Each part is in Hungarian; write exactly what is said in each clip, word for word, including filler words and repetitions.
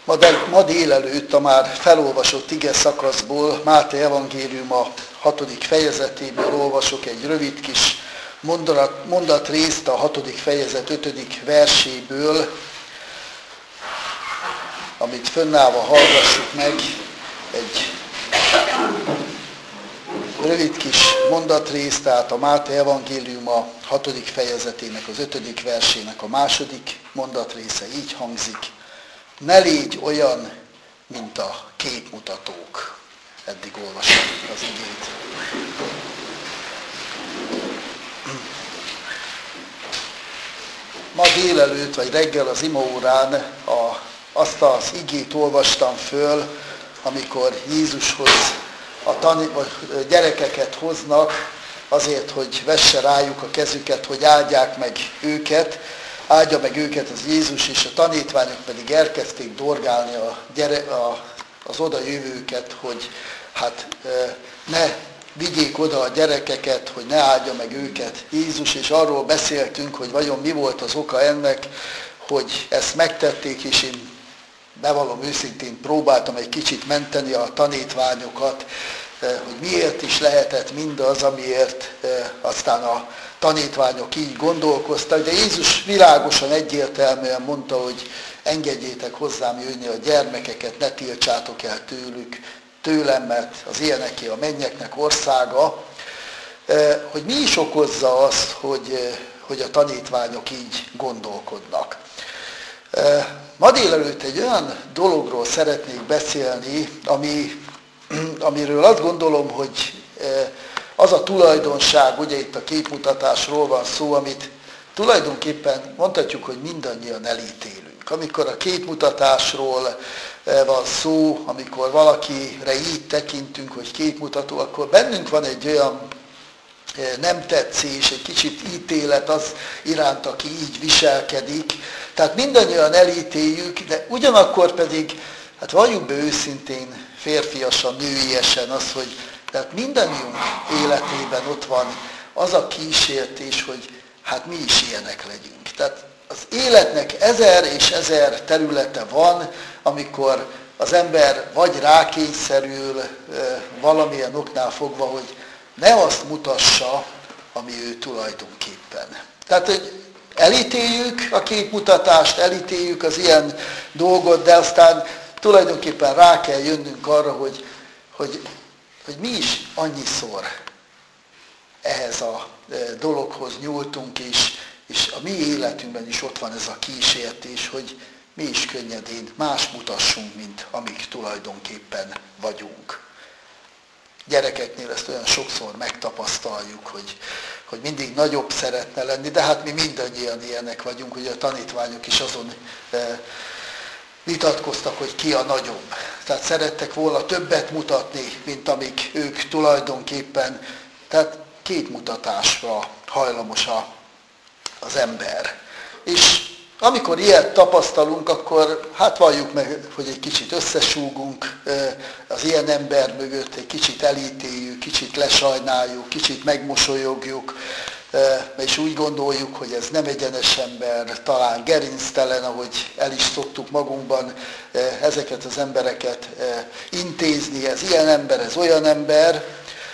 Ma, de, ma délelőtt a már felolvasott ige szakaszból, Máté evangélium a hatodik fejezetéből olvasok egy rövid kis mondat, mondatrészt a hatodik fejezet ötödik verséből, amit fönnállva hallgassuk meg, egy rövid kis mondatrészt, tehát a Máté evangélium a hatodik fejezetének, az ötödik versének a második mondatrésze így hangzik: ne légy olyan, mint a képmutatók. Eddig olvasom az igét. Ma délelőtt, vagy reggel az imaórán a, azt az igét olvastam föl, amikor Jézushoz a tani, vagy gyerekeket hoznak azért, hogy vesse rájuk a kezüket, hogy áldják meg őket, áldja meg őket az Jézus, és a tanítványok pedig elkezdték dorgálni a gyere, a, az odajövőket, hogy hát ne vigyék oda a gyerekeket, hogy ne áldja meg őket Jézus, és arról beszéltünk, hogy vajon mi volt az oka ennek, hogy ezt megtették, és én bevallom őszintén próbáltam egy kicsit menteni a tanítványokat, hogy miért is lehetett mindaz, amiért aztán a tanítványok így gondolkoztak, de Jézus világosan, egyértelműen mondta, hogy engedjétek hozzám jönni a gyermekeket, ne tiltsátok el tőlük, tőlem, mert az ilyeneké a mennyeknek országa, hogy mi is okozza azt, hogy, hogy a tanítványok így gondolkodnak. Ma délelőtt egy olyan dologról szeretnék beszélni, ami, amiről azt gondolom, hogy az a tulajdonság, ugye itt a képmutatásról van szó, amit tulajdonképpen mondhatjuk, hogy mindannyian elítélünk. Amikor a képmutatásról van szó, amikor valakire így tekintünk, hogy képmutató, akkor bennünk van egy olyan nem tetszés, egy kicsit ítélet az iránt, aki így viselkedik. Tehát mindannyian elítéljük, de ugyanakkor pedig, hát valljuk be őszintén, férfiasan, nőiesen az, hogy tehát mindannyiunk életében ott van az a kísértés, hogy hát mi is ilyenek legyünk. Tehát az életnek ezer és ezer területe van, amikor az ember vagy rákényszerül valamilyen oknál fogva, hogy ne azt mutassa, ami ő tulajdonképpen. Tehát, hogy elítéljük a képmutatást, elítéljük az ilyen dolgot, de aztán tulajdonképpen rá kell jönnünk arra, hogy, hogy, hogy mi is annyiszor ehhez a dologhoz nyúltunk, és, és a mi életünkben is ott van ez a kísértés, hogy mi is könnyedén más mutassunk, mint amik tulajdonképpen vagyunk. Gyerekeknél ezt olyan sokszor megtapasztaljuk, hogy, hogy mindig nagyobb szeretne lenni, de hát mi mindannyian ilyenek vagyunk, hogy a tanítványok is azon e, vitatkoztak, hogy ki a nagyobb. Tehát szerettek volna többet mutatni, mint amik ők tulajdonképpen. Tehát képmutatásra hajlamos a, az ember. És amikor ilyet tapasztalunk, akkor hát valljuk meg, hogy egy kicsit összesúgunk az ilyen ember mögött, egy kicsit elítéljük, kicsit lesajnáljuk, kicsit megmosolyogjuk, és úgy gondoljuk, hogy ez nem egyenes ember, talán gerinctelen, ahogy el is szoktuk magunkban ezeket az embereket intézni, ez ilyen ember, ez olyan ember,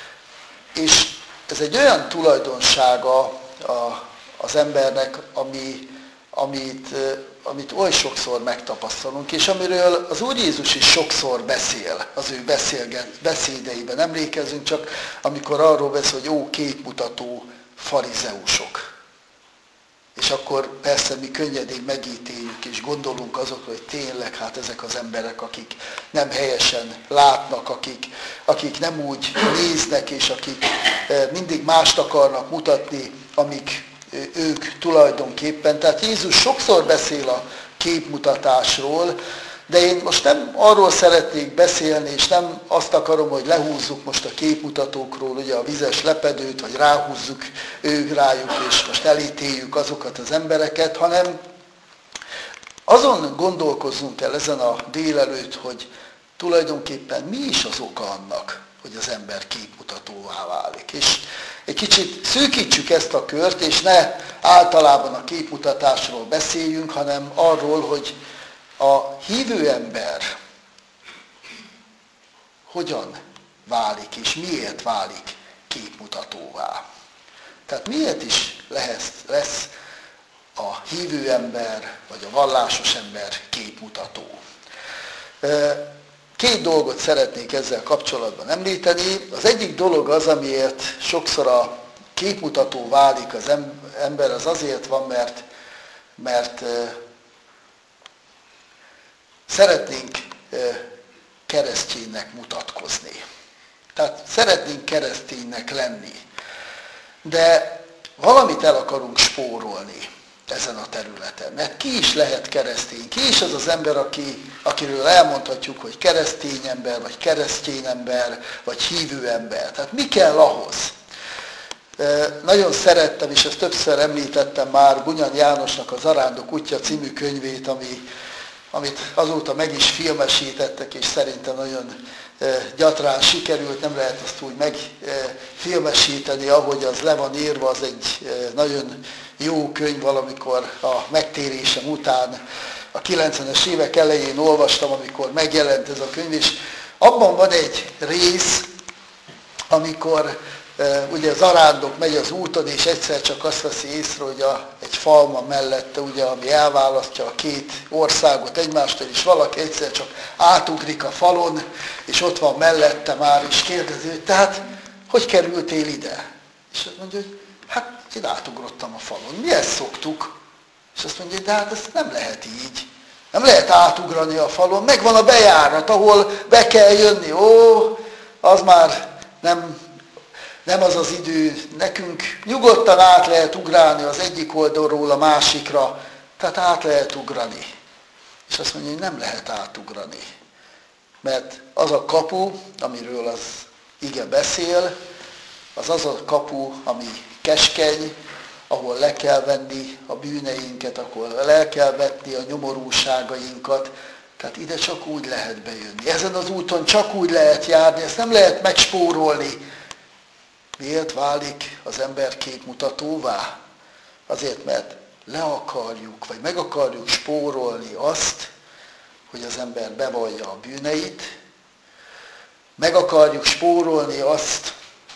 és ez egy olyan tulajdonsága az embernek, ami Amit, amit oly sokszor megtapasztalunk, és amiről az Úr Jézus is sokszor beszél, az ő beszédeiben. Emlékezzünk csak, amikor arról beszél, hogy ó, képmutató farizeusok. És akkor persze mi könnyedén megítéljük, és gondolunk azokra, hogy tényleg hát ezek az emberek, akik nem helyesen látnak, akik, akik nem úgy néznek, és akik mindig mást akarnak mutatni, amik ők tulajdonképpen. Tehát Jézus sokszor beszél a képmutatásról, de én most nem arról szeretnék beszélni, és nem azt akarom, hogy lehúzzuk most a képmutatókról ugye a vizes lepedőt, vagy ráhúzzuk ők rájuk, és most elítéljük azokat az embereket, hanem azon gondolkozzunk el ezen a délelőtt, hogy tulajdonképpen mi is az oka annak, hogy az ember képmutatóvá válik. És egy kicsit szűkítsük ezt a kört, és ne általában a képmutatásról beszéljünk, hanem arról, hogy A hívő ember hogyan válik és miért válik képmutatóvá? Tehát miért is lesz, lesz a hívő ember vagy a vallásos ember képmutató? Két dolgot szeretnék ezzel kapcsolatban említeni. Az egyik dolog az, amiért sokszor a képmutató válik az ember, az azért van, mert, mert szeretnénk kereszténynek mutatkozni. Tehát szeretnénk kereszténynek lenni. De valamit el akarunk spórolni ezen a területen. Mert ki is lehet keresztény? Ki is az az ember, aki, akiről elmondhatjuk, hogy keresztény ember, vagy keresztény ember, vagy hívő ember? Tehát mi kell ahhoz? Nagyon szerettem, és ezt többször említettem már, Bunyan Jánosnak a Zarándok útja című könyvét, ami, amit azóta meg is filmesítettek, és szerintem nagyon gyatrán sikerült, nem lehet azt úgy megfilmesíteni, ahogy az le van írva, az egy nagyon jó könyv, valamikor a megtérésem után, a kilencvenes évek elején olvastam, amikor megjelent ez a könyv, és abban van egy rész, amikor ugye az arándok megy az úton, és egyszer csak azt veszi észre, hogy a, egy falma mellette, ugye, ami elválasztja a két országot egymástól, és valaki egyszer csak átugrik a falon, és ott van mellette már, és kérdezi, hogy tehát, hogy kerültél ide? És azt mondja, hogy hát én átugrottam a falon. Mi ezt szoktuk? És azt mondja, hogy de hát ezt nem lehet így. Nem lehet átugrani a falon, megvan a bejárat, ahol be kell jönni. Ó, az már nem... Nem az az idő, nekünk nyugodtan át lehet ugrálni az egyik oldalról a másikra, tehát át lehet ugrani. És azt mondja, hogy nem lehet átugrani. Mert az a kapu, amiről az ige beszél, az az a kapu, ami keskeny, ahol le kell venni a bűneinket, ahol le kell vetni a nyomorúságainkat, tehát ide csak úgy lehet bejönni. Ezen az úton csak úgy lehet járni, ezt nem lehet megspórolni. Miért válik az ember képmutatóvá? Azért, mert le akarjuk, vagy meg akarjuk spórolni azt, hogy az ember bevallja a bűneit, meg akarjuk spórolni azt,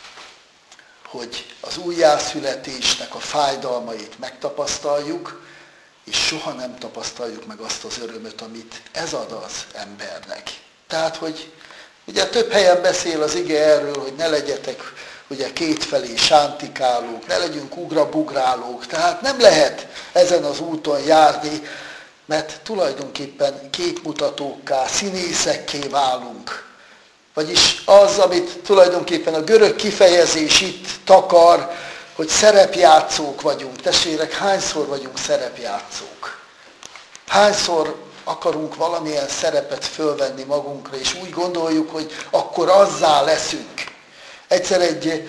hogy az újjászületésnek a fájdalmait megtapasztaljuk, és soha nem tapasztaljuk meg azt az örömöt, amit ez ad az embernek. Tehát, hogy ugye több helyen beszél az ige erről, hogy ne legyetek ugye kétfelé sántikálók, ne legyünk ugrabugrálók, tehát nem lehet ezen az úton járni, mert tulajdonképpen képmutatókká, színészekké válunk. Vagyis az, amit tulajdonképpen a görög kifejezés itt takar, hogy szerepjátszók vagyunk. Testvérek, hányszor vagyunk szerepjátszók? Hányszor akarunk valamilyen szerepet fölvenni magunkra, és úgy gondoljuk, hogy akkor azzá leszünk. Egyszer egy,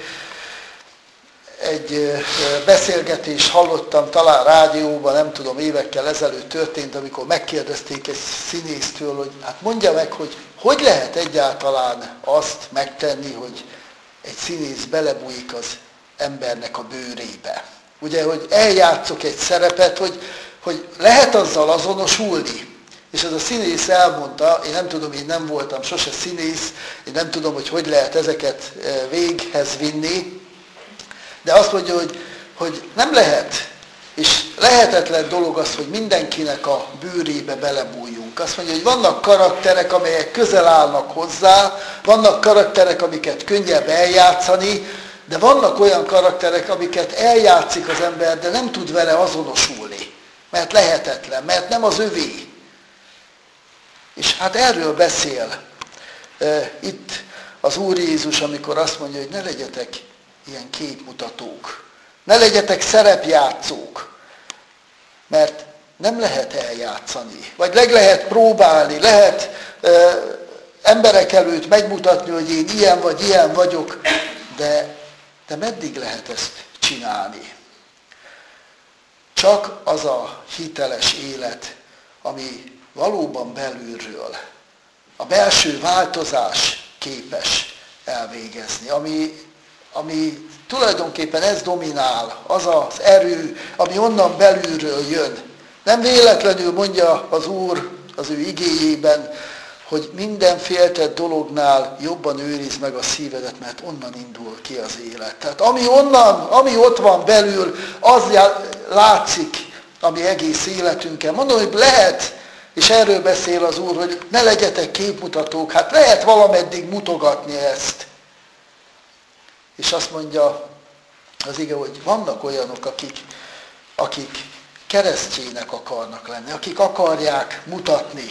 egy beszélgetést hallottam, talán rádióban, nem tudom, évekkel ezelőtt történt, amikor megkérdezték egy színésztől, hogy hát mondja meg, hogy hogy lehet egyáltalán azt megtenni, hogy egy színész belebújik az embernek a bőrébe. Ugye, hogy eljátszok egy szerepet, hogy, hogy lehet azzal azonosulni. És ez a színész elmondta, én nem tudom, én nem voltam sose színész, én nem tudom, hogy hogy lehet ezeket véghez vinni, de azt mondja, hogy, hogy nem lehet, és lehetetlen dolog az, hogy mindenkinek a bőrébe belebújjunk. Azt mondja, hogy vannak karakterek, amelyek közel állnak hozzá, vannak karakterek, amiket könnyebb eljátszani, de vannak olyan karakterek, amiket eljátszik az ember, de nem tud vele azonosulni, mert lehetetlen, mert nem az övé. És hát erről beszél e, itt az Úr Jézus, amikor azt mondja, hogy ne legyetek ilyen képmutatók, ne legyetek szerepjátszók, mert nem lehet eljátszani, vagy meg lehet próbálni, lehet e, emberek előtt megmutatni, hogy én ilyen vagy ilyen vagyok, de, de meddig lehet ezt csinálni? Csak az a hiteles élet, ami valóban belülről a belső változás képes elvégezni, ami, ami tulajdonképpen ez dominál, az az erő, ami onnan belülről jön. Nem véletlenül mondja az Úr az ő igéjében, hogy minden féltett dolognál jobban őrizd meg a szívedet, mert onnan indul ki az élet. Tehát ami onnan, ami ott van belül, az látszik a mi egész életünkkel. Mondom, hogy lehet, és erről beszél az Úr, hogy ne legyetek képmutatók, hát lehet valameddig mutogatni ezt. És azt mondja az ige, hogy vannak olyanok, akik, akik keresztjének akarnak lenni, akik akarják mutatni,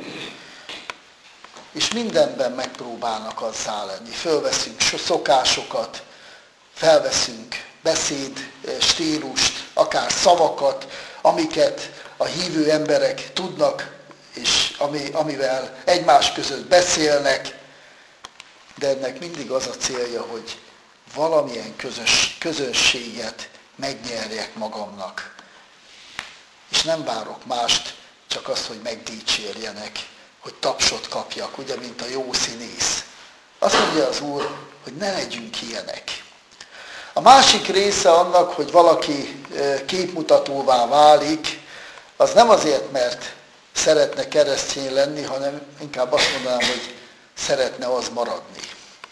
és mindenben megpróbálnak azzá lenni. Fölveszünk szokásokat, felveszünk beszéd, stílust, akár szavakat, amiket a hívő emberek tudnak, és ami, amivel egymás között beszélnek, de ennek mindig az a célja, hogy valamilyen közös, közönséget megnyerjek magamnak. És nem várok mást, csak azt, hogy megdicsérjenek, hogy tapsot kapjak, ugye, mint a jó színész. Azt mondja az Úr, hogy ne legyünk ilyenek. A másik része annak, hogy valaki képmutatóvá válik, az nem azért, mert szeretne keresztény lenni, hanem inkább azt mondanám, hogy szeretne az maradni.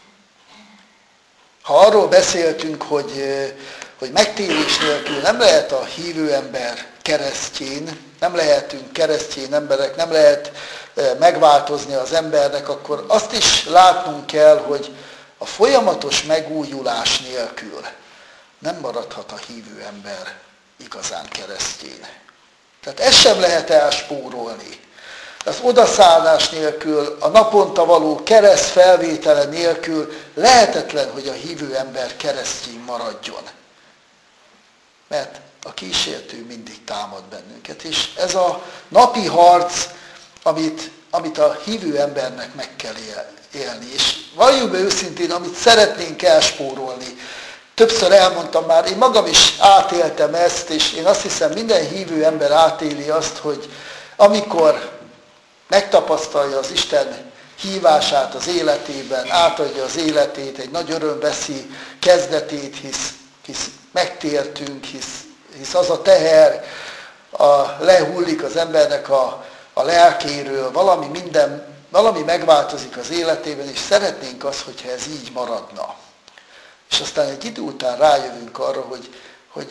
Ha arról beszéltünk, hogy, hogy megtérés nélkül nem lehet a hívő ember keresztjén, nem lehetünk keresztény emberek, nem lehet megváltozni az embernek, akkor azt is látnunk kell, hogy a folyamatos megújulás nélkül nem maradhat a hívő ember igazán keresztény. Tehát ezt sem lehet elspórolni. Az odaszállás nélkül, a naponta való kereszt felvétele nélkül lehetetlen, hogy a hívő ember keresztény maradjon. Mert a kísértő mindig támad bennünket. És ez a napi harc, amit, amit a hívő embernek meg kell élni. És valljuk be őszintén, amit szeretnénk elspórolni. Többször elmondtam már, én magam is átéltem ezt, és én azt hiszem, minden hívő ember átéli azt, hogy amikor megtapasztalja az Isten hívását az életében, átadja az életét, egy nagy öröm veszi kezdetét, hisz, hisz megtértünk, hisz, hisz az a teher a, lehullik az embernek a, a lelkéről, valami, minden, valami megváltozik az életében, és szeretnénk azt, hogyha ez így maradna. És aztán egy idő után rájövünk arra, hogy, hogy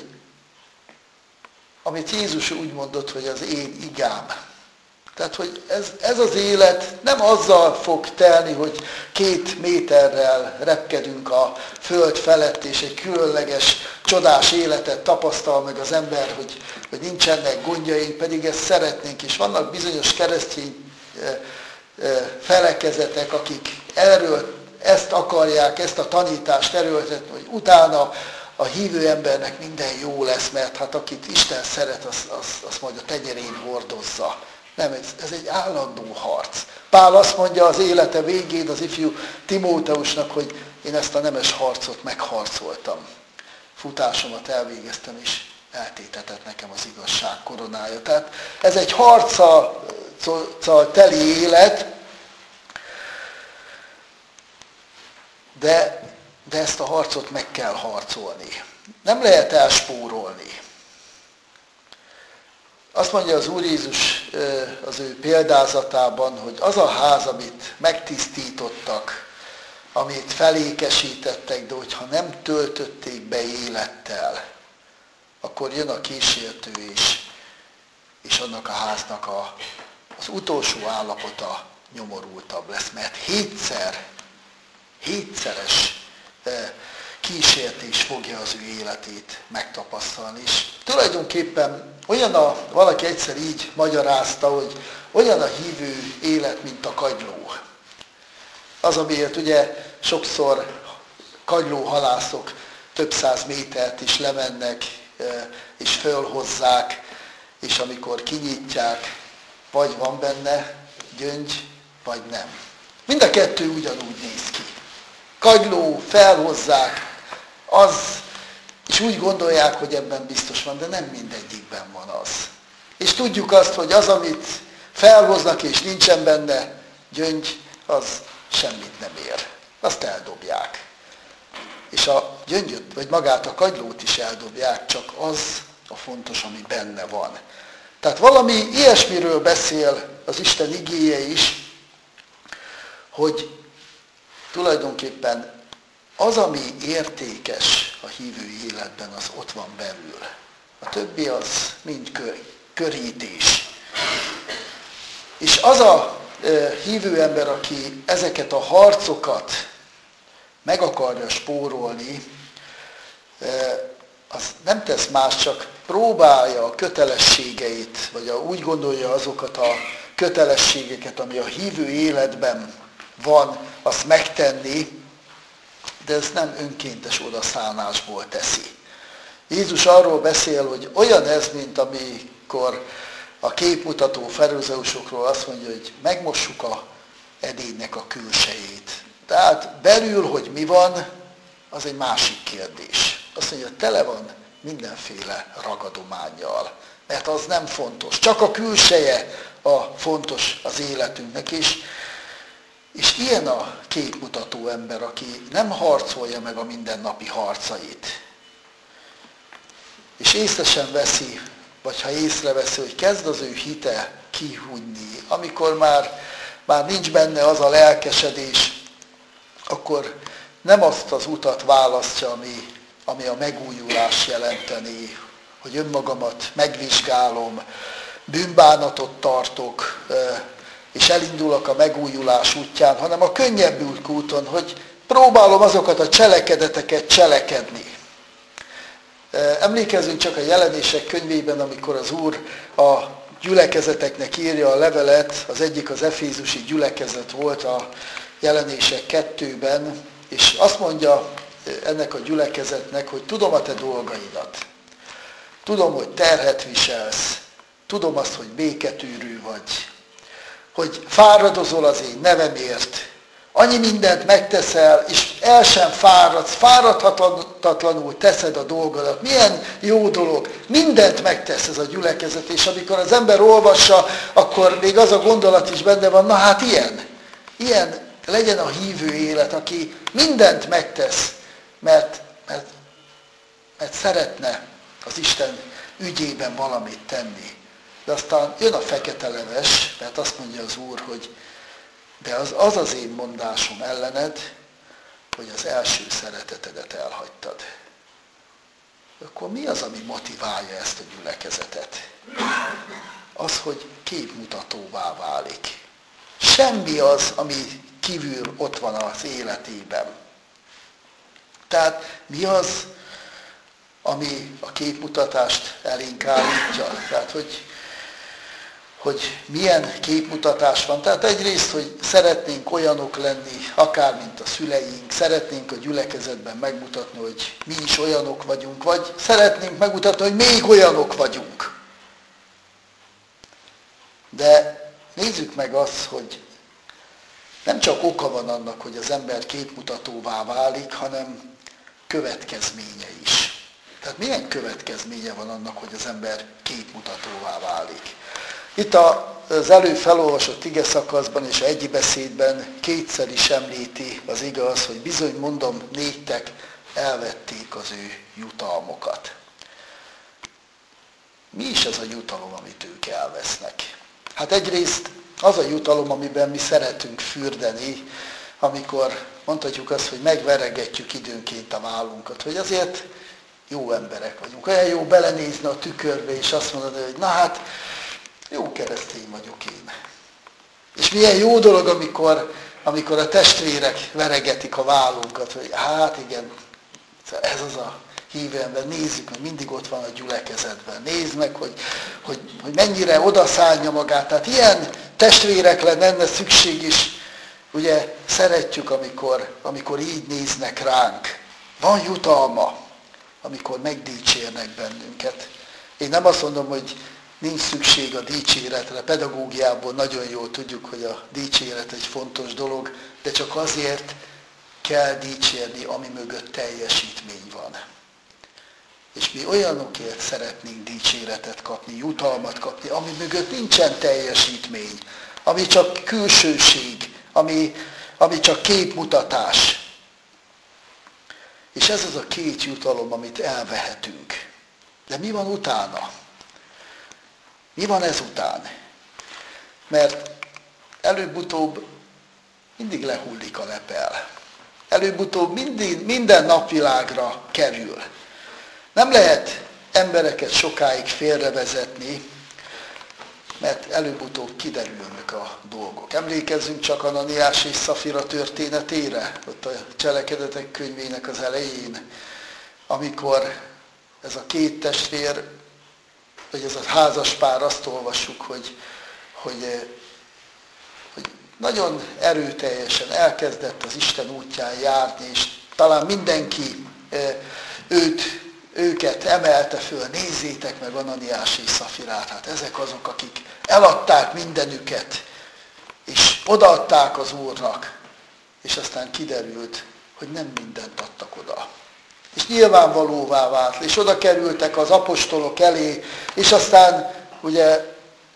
amit Jézus úgy mondott, hogy az én igám. Tehát, hogy ez, ez az élet nem azzal fog telni, hogy két méterrel repkedünk a föld felett, és egy különleges, csodás életet tapasztal meg az ember, hogy, hogy nincsenek gondjaink, pedig ezt szeretnénk. És vannak bizonyos keresztény felekezetek, akik erről ezt akarják, ezt a tanítást erőltetni, hogy utána a hívő embernek minden jó lesz, mert hát akit Isten szeret, azt az, az majd a tenyerén hordozza. Nem, ez, ez egy állandó harc. Pál azt mondja az élete végén az ifjú Timóteusnak, hogy én ezt a nemes harcot megharcoltam. Futásomat elvégeztem, és eltétetett nekem az igazság koronája. Tehát ez egy harccal teli élet, de, de ezt a harcot meg kell harcolni. Nem lehet elspórolni. Azt mondja az Úr Jézus az ő példázatában, hogy az a ház, amit megtisztítottak, amit felékesítettek, de hogyha nem töltötték be élettel, akkor jön a kísértő is, és annak a háznak a, az utolsó állapota nyomorultabb lesz, mert hétszer, hétszeres kísértés fogja az ő életét megtapasztalni. És tulajdonképpen olyan a, valaki egyszer így magyarázta, hogy olyan a hívő élet, mint a kagyló. Az, amiért ugye sokszor kagylóhalászok több száz métert is lemennek, és fölhozzák, és amikor kinyitják, vagy van benne gyöngy, vagy nem. Mind a kettő ugyanúgy néz ki. Kagyló, felhozzák, az, és úgy gondolják, hogy ebben biztos van, de nem mindegyikben van az. És tudjuk azt, hogy az, amit felhoznak és nincsen benne gyöngy, az semmit nem ér. Azt eldobják. És a gyöngyöt, vagy magát a kagylót is eldobják, csak az a fontos, ami benne van. Tehát valami ilyesmiről beszél az Isten igéje is, hogy tulajdonképpen az, ami értékes a hívő életben, az ott van belül. A többi az mind kör, körítés. És az a e, hívő ember, aki ezeket a harcokat meg akarja spórolni, e, az nem tesz más, csak próbálja a kötelességeit, vagy a, úgy gondolja azokat a kötelességeket, ami a hívő életben van, azt megtenni, de ez nem önkéntes odaszállásból teszi. Jézus arról beszél, hogy olyan ez, mint amikor a képmutató farizeusokról azt mondja, hogy megmossuk a edénynek a külsejét. Tehát belül, hogy mi van, az egy másik kérdés. Azt mondja, hogy tele van mindenféle ragadománnyal, mert az nem fontos. Csak a külseje a fontos az életünknek is. És ilyen a képmutató ember, aki nem harcolja meg a mindennapi harcait. És észre sem veszi, vagy ha észreveszi, hogy kezd az ő hite kihújni, amikor már, már nincs benne az a lelkesedés, akkor nem azt az utat választja, ami, ami a megújulás jelenteni, hogy önmagamat megvizsgálom, bűnbánatot tartok, és elindulok a megújulás útján, hanem a könnyebbült úton, hogy próbálom azokat a cselekedeteket cselekedni. Emlékezzünk csak a Jelenések könyvében, amikor az Úr a gyülekezeteknek írja a levelet, az egyik az efézusi gyülekezet volt a Jelenések kettőben, és azt mondja ennek a gyülekezetnek, hogy tudom a te dolgaidat, tudom, hogy terhet viselsz, tudom azt, hogy béketűrű vagy, hogy fáradozol az én nevemért, annyi mindent megteszel, és el sem fáradsz, fáradhatatlanul teszed a dolgodat. Milyen jó dolog, mindent megtesz ez a gyülekezet, és amikor az ember olvassa, akkor még az a gondolat is benne van, na hát ilyen, ilyen legyen a hívő élet, aki mindent megtesz, mert, mert, mert szeretne az Isten ügyében valamit tenni. De aztán jön a fekete leves, mert azt mondja az Úr, hogy de az az, az én mondásom ellened, hogy az első szeretetedet elhagytad. Akkor mi az, ami motiválja ezt a gyülekezetet? Az, hogy képmutatóvá válik. Semmi az, ami kívül ott van az életében. Tehát mi az, ami a képmutatást elénk állítja? Tehát, hogy hogy milyen képmutatás van. Tehát egyrészt, hogy szeretnénk olyanok lenni, akár mint a szüleink, szeretnénk a gyülekezetben megmutatni, hogy mi is olyanok vagyunk, vagy szeretnénk megmutatni, hogy még olyanok vagyunk. De nézzük meg azt, hogy nem csak oka van annak, hogy az ember képmutatóvá válik, hanem következménye is. Tehát milyen következménye van annak, hogy az ember képmutatóvá válik? Itt az előbb felolvasott ige szakaszban és a egyi beszédben kétszer is említi az igaz, hogy bizony mondom néktek, elvették az ő jutalmokat. Mi is ez a jutalom, amit ők elvesznek? Hát egyrészt az a jutalom, amiben mi szeretünk fürdeni, amikor mondhatjuk azt, hogy megveregetjük időnként a vállunkat, hogy azért jó emberek vagyunk. Olyan jó belenézni a tükörbe és azt mondani, hogy na hát, jó keresztény vagyok én. És milyen jó dolog, amikor, amikor a testvérek veregetik a vállunkat, hogy hát igen, ez az a hívő ember, nézzük meg, mindig ott van a gyülekezetben. Nézd meg, hogy, hogy, hogy mennyire odaszállja magát. Tehát ilyen testvérekre lenne szükség is. Ugye szeretjük, amikor, amikor így néznek ránk. Van jutalma, amikor megdicsérnek bennünket. Én nem azt mondom, hogy nincs szükség a dicséretre. Pedagógiából nagyon jól tudjuk, hogy a dicséret egy fontos dolog, de csak azért kell dicsérni, ami mögött teljesítmény van. És mi olyanokért szeretnénk dicséretet kapni, jutalmat kapni, ami mögött nincsen teljesítmény, ami csak külsőség, ami, ami csak képmutatás. És ez az a két jutalom, amit elvehetünk. De mi van utána? Mi van ezután? mert előbb-utóbb mindig lehullik a lepel. Előbb-utóbb mindig, minden napvilágra kerül. Nem lehet embereket sokáig félrevezetni, mert előbb-utóbb kiderülnek a dolgok. Emlékezzünk csak Ananiás és Szafira történetére, ott a Cselekedetek könyvének az elején, amikor ez a két testvér, vagy ez a házas pár, azt olvassuk, hogy, hogy, hogy nagyon erőteljesen elkezdett az Isten útján járni, és talán mindenki őt, őket emelte föl, nézzétek meg Ananiás és Szafirát, hát ezek azok, akik eladták mindenüket, és odaadták az Úrnak, és aztán kiderült, hogy nem mindent adtak oda. És nyilvánvalóvá vált, és oda kerültek az apostolok elé, és aztán ugye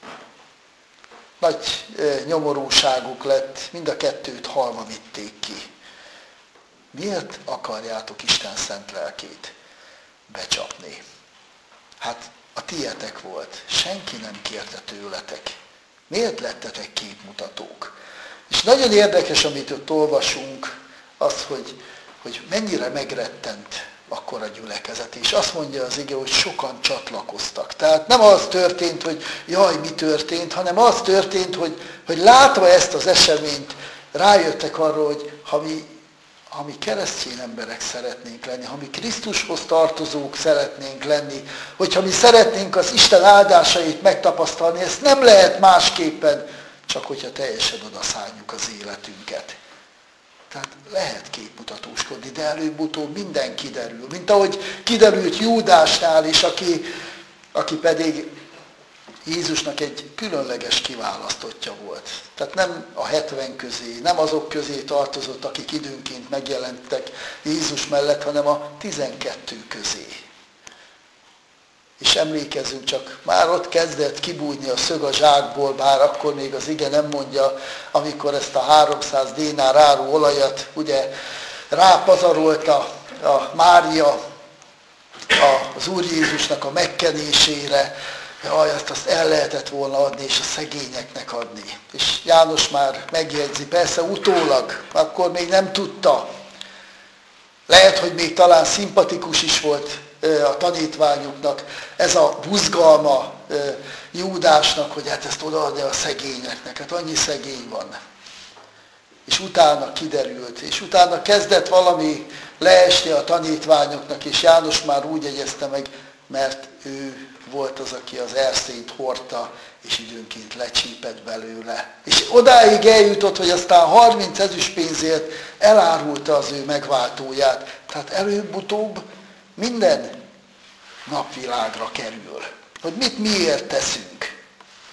nagy nyomorúságuk lett, mind a kettőt halva vitték ki. Miért akarjátok Isten szent lelkét becsapni? Hát a tietek volt, senki nem kérte tőletek. Miért lettetek képmutatók? És nagyon érdekes, amit ott olvasunk, az, hogy, hogy mennyire megrettent akkor a gyülekezet. És azt mondja az ige, hogy sokan csatlakoztak. Tehát nem az történt, hogy jaj, mi történt, hanem az történt, hogy, hogy látva ezt az eseményt, rájöttek arra, hogy ha mi, ha mi keresztény emberek szeretnénk lenni, ha mi Krisztushoz tartozók szeretnénk lenni, hogyha mi szeretnénk az Isten áldásait megtapasztalni, ezt nem lehet másképpen, csak hogyha teljesen odaszálljuk az életünket. Tehát lehet képmutatóskodni, de előbb-utóbb minden kiderül. Mint ahogy kiderült Júdásnál is, aki, aki pedig Jézusnak egy különleges kiválasztottja volt. Tehát nem a hetven közé, nem azok közé tartozott, akik időnként megjelentek Jézus mellett, hanem a tizenkettő közé. És emlékezzünk csak, már ott kezdett kibújni a szög a zsákból, bár akkor még az ige nem mondja, amikor ezt a háromszáz dénár áru olajat ugye rápazarolta a Mária a, az Úr Jézusnak a megkenésére, jaj, azt, azt el lehetett volna adni, és a szegényeknek adni. És János már megjegyzi, persze utólag, akkor még nem tudta. Lehet, hogy még talán szimpatikus is volt a tanítványoknak ez a buzgalma Júdásnak, hogy hát ezt odaadja a szegényeknek, hát annyi szegény van. És utána kiderült, és utána kezdett valami leesni a tanítványoknak, és János már úgy jegyezte meg, mert ő volt az, aki az erszényt hordta, és időnként lecsípett belőle. És odáig eljutott, hogy aztán harminc ezüstpénzért elárulta az ő megváltóját. Tehát előbb-utóbb minden napvilágra kerül. Hogy mit miért teszünk.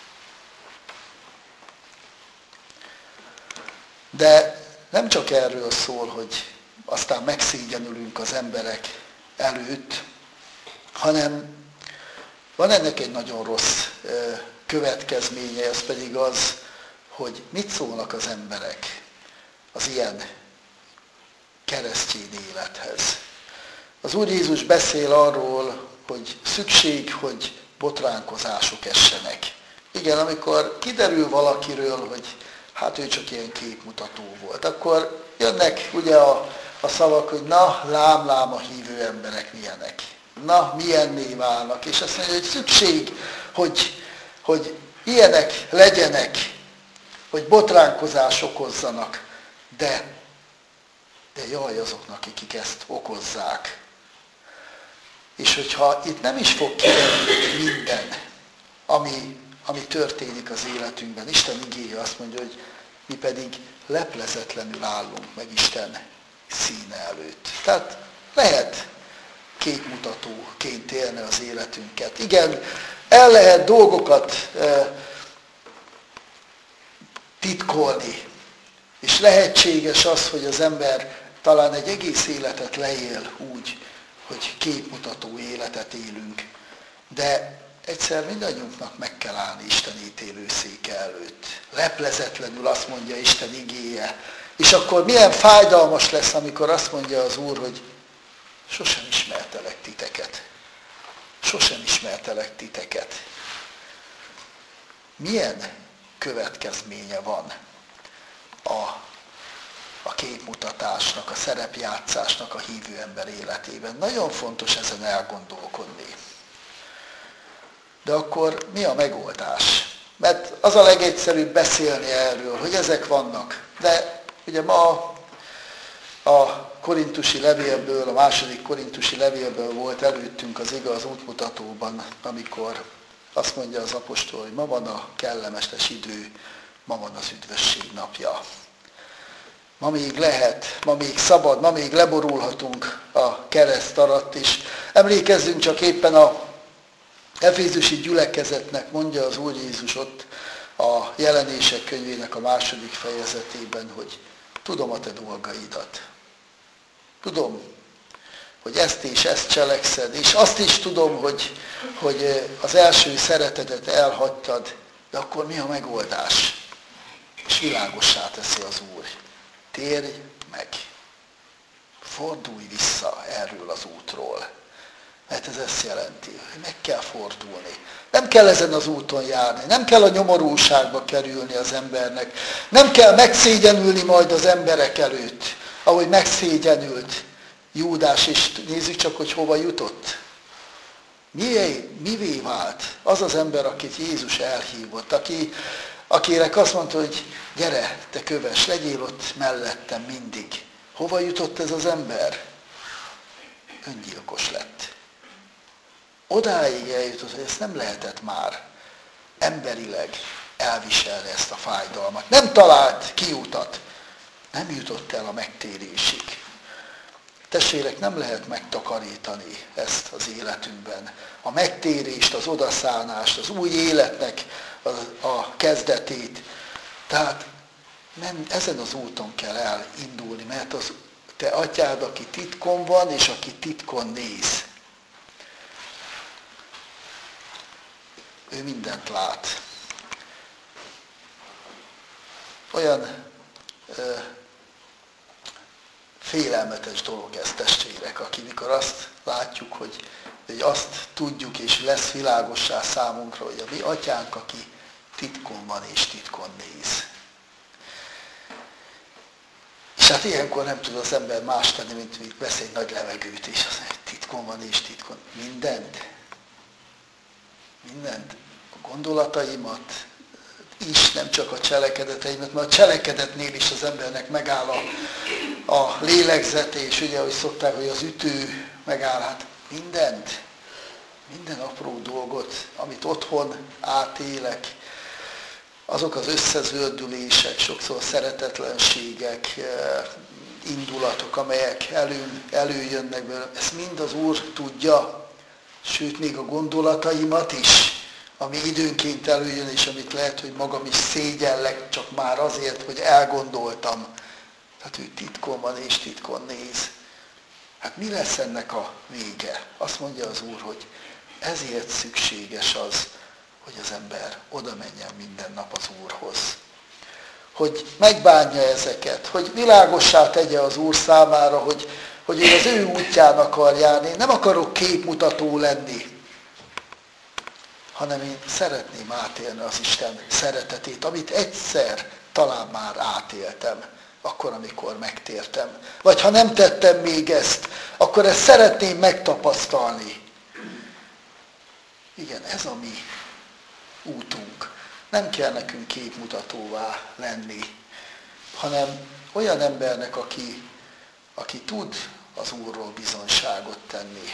De nem csak erről szól, hogy aztán megszégyenülünk az emberek előtt, hanem van ennek egy nagyon rossz következménye, ez pedig az, hogy mit szólnak az emberek az ilyen keresztény élethez. Az Úr Jézus beszél arról, hogy szükség, hogy botránkozások essenek. Igen, amikor kiderül valakiről, hogy hát ő csak ilyen képmutató volt, akkor jönnek ugye a, a szavak, hogy na, lám, lám, a hívő emberek milyenek. Na, milyenné válnak. És azt mondja, hogy szükség, hogy, hogy ilyenek legyenek, hogy botránkozás okozzanak, de, de jaj azoknak, akik ezt okozzák. És hogyha itt nem is fog kiderülni minden, ami, ami történik az életünkben, Isten igéje azt mondja, hogy mi pedig leplezetlenül állunk meg Isten színe előtt. Tehát lehet képmutatóként élni az életünket. Igen, el lehet dolgokat e, titkolni, és lehetséges az, hogy az ember talán egy egész életet leél úgy, hogy képmutató életet élünk. De egyszer mindannyiunknak meg kell állni Isten ítélőszéke előtt. Leplezetlenül azt mondja Isten igéje. És akkor milyen fájdalmas lesz, amikor azt mondja az Úr, hogy sosem ismertelek titeket. Sosem ismertelek titeket. Milyen következménye van a, a képmutatásnak, a szerepjátszásnak a hívő ember életében. Nagyon fontos ezen elgondolkodni. De akkor mi a megoldás? Mert az a legegyszerűbb beszélni erről, hogy ezek vannak. De ugye ma a korintusi levélből, a második korintusi levélből volt előttünk az ige az útmutatóban, amikor azt mondja az apostol, hogy ma van a kellemes idő, ma van az üdvösség napja. Ma még lehet, ma még szabad, ma még leborulhatunk a kereszt alatt is. Emlékezzünk csak éppen a efézusi gyülekezetnek, mondja az Úr Jézus ott a Jelenések könyvének a második fejezetében, hogy tudom a te dolgaidat. Tudom, hogy ezt és ezt cselekszed, és azt is tudom, hogy, hogy az első szeretetet elhagytad, de akkor mi a megoldás? És világossá teszi az Úr. Térj meg. Fordulj vissza erről az útról. Mert ez ezt jelenti, hogy meg kell fordulni. Nem kell ezen az úton járni, nem kell a nyomorúságba kerülni az embernek, nem kell megszégyenülni majd az emberek előtt, ahogy megszégyenült Júdás, és nézzük csak, hogy hova jutott. Mivé, mivé vált az az ember, akit Jézus elhívott, aki, akinek azt mondta, hogy gyere, te köves, legyél ott mellettem mindig. Hova jutott ez az ember? Öngyilkos lett. Odáig eljutott, hogy ezt nem lehetett már emberileg elviselni ezt a fájdalmat. Nem talált kiutat, nem jutott el a megtérésig. Testvérek, nem lehet megtakarítani ezt az életünkben. A megtérést, az odaszállnást, az új életnek a, a kezdetét. Tehát nem, ezen az úton kell elindulni, mert az te atyád, aki titkon van, és aki titkon néz. Ő mindent lát. Olyan ö, félelmetes dolog ez, testvérek, aki mikor azt látjuk, hogy, hogy azt tudjuk, és lesz világossá számunkra, hogy a mi atyánk, aki titkon van és titkon néz. És hát ilyenkor nem tud az ember más tenni, mint hogy vesz egy nagy levegőt, és azt mondja, hogy titkon van és titkon. Mindent. Mindent. A gondolataimat is, nem csak a cselekedeteimet, mert a cselekedetnél is az embernek megáll a, a lélegzete, és ugye, ahogy szokták, hogy az ütő megáll, hát mindent, minden apró dolgot, amit otthon átélek, azok az összezöldülések, sokszor szeretetlenségek, indulatok, amelyek elő, előjönnek belőle, ezt mind az Úr tudja, sőt még a gondolataimat is, ami időnként előjön, és amit lehet, hogy magam is szégyellek, csak már azért, hogy elgondoltam. Tehát ő titkon van és titkon néz. Hát mi lesz ennek a vége? Azt mondja az Úr, hogy ezért szükséges az, hogy az ember oda menjen minden nap az Úrhoz. Hogy megbánja ezeket, hogy világossá tegye az Úr számára, hogy, hogy ő az ő útján akar járni. Nem akarok képmutató lenni, hanem én szeretném átélni az Isten szeretetét, amit egyszer talán már átéltem, akkor, amikor megtértem. Vagy ha nem tettem még ezt, akkor ezt szeretném megtapasztalni. Igen, ez a mi útunk. Nem kell nekünk képmutatóvá lenni, hanem olyan embernek, aki, aki tud az Úrról bizonyságot tenni.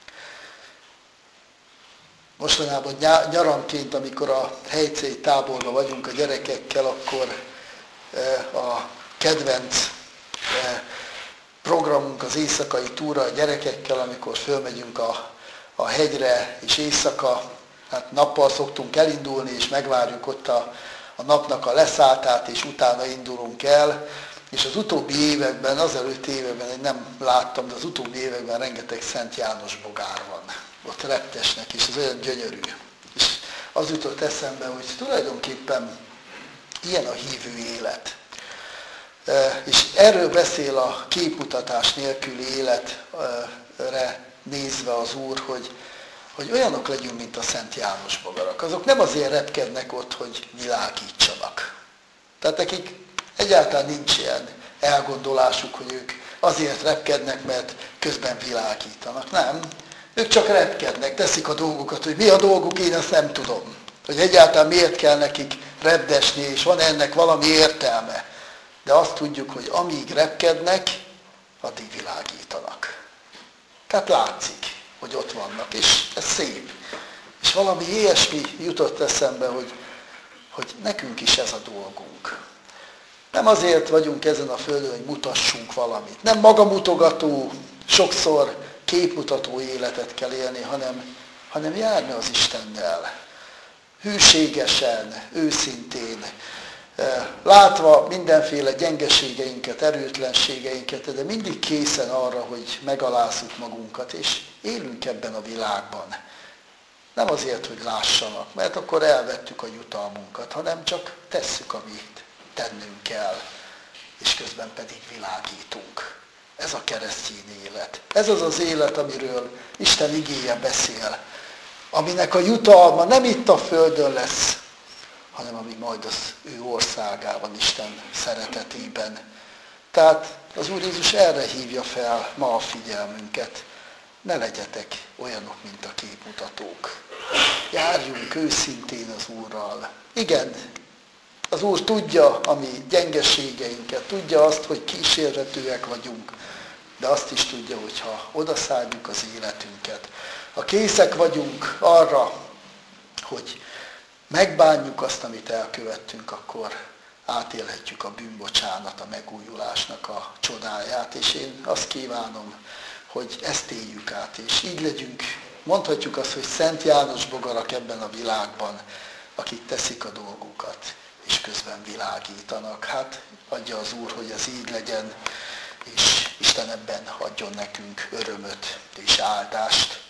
Mostanában nyaranként, amikor a helycély táborban vagyunk a gyerekekkel, akkor a kedvenc programunk az éjszakai túra a gyerekekkel, amikor fölmegyünk a, a hegyre, és éjszaka, hát nappal szoktunk elindulni, és megvárjuk ott a, a napnak a leszálltát, és utána indulunk el. És az utóbbi években, azelőtt években, én nem láttam, de az utóbbi években rengeteg Szent János bogár van. Ott reptesnek, és ez olyan gyönyörű. És az jutott eszembe, hogy tulajdonképpen ilyen a hívő élet. És erről beszél a képmutatás nélküli életre nézve az Úr, hogy, hogy olyanok legyünk, mint a Szent János bogarak. Azok nem azért repkednek ott, hogy világítsanak. Tehát nekik egyáltalán nincs ilyen elgondolásuk, hogy ők azért repkednek, mert közben világítanak. Nem. Ők csak repkednek, teszik a dolgukat, hogy mi a dolguk, én ezt nem tudom. Hogy egyáltalán miért kell nekik repdesni, és van ennek valami értelme. De azt tudjuk, hogy amíg repkednek, addig világítanak. Tehát látszik, hogy ott vannak, és ez szép. És valami ilyesmi jutott eszembe, hogy, hogy nekünk is ez a dolgunk. Nem azért vagyunk ezen a földön, hogy mutassunk valamit. Nem magamutogató, sokszor képmutató életet kell élni, hanem, hanem járni az Istennel. Hűségesen, őszintén, látva mindenféle gyengeségeinket, erőtlenségeinket, de mindig készen arra, hogy megalázzuk magunkat, és élünk ebben a világban. Nem azért, hogy lássanak, mert akkor elvettük a jutalmunkat, hanem csak tesszük, amit tennünk kell, és közben pedig világítunk. Ez a keresztény élet. Ez az az élet, amiről Isten igéje beszél, aminek a jutalma nem itt a földön lesz, hanem ami majd az ő országában, Isten szeretetében. Tehát az Úr Jézus erre hívja fel ma a figyelmünket. Ne legyetek olyanok, mint a képmutatók. Járjunk őszintén az Úrral. Igen, az Úr tudja a mi gyengeségeinket, tudja azt, hogy kísérletűek vagyunk, de azt is tudja, hogy ha odaszálljuk az életünket, ha készek vagyunk arra, hogy megbánjuk azt, amit elkövettünk, akkor átélhetjük a bűnbocsánat, a megújulásnak a csodáját, és én azt kívánom, hogy ezt éljük át, és így legyünk, mondhatjuk azt, hogy Szent János bogarak ebben a világban, akik teszik a dolgukat, és közben világítanak. Hát adja az Úr, hogy ez így legyen, és Isten ebben adjon nekünk örömöt és áldást.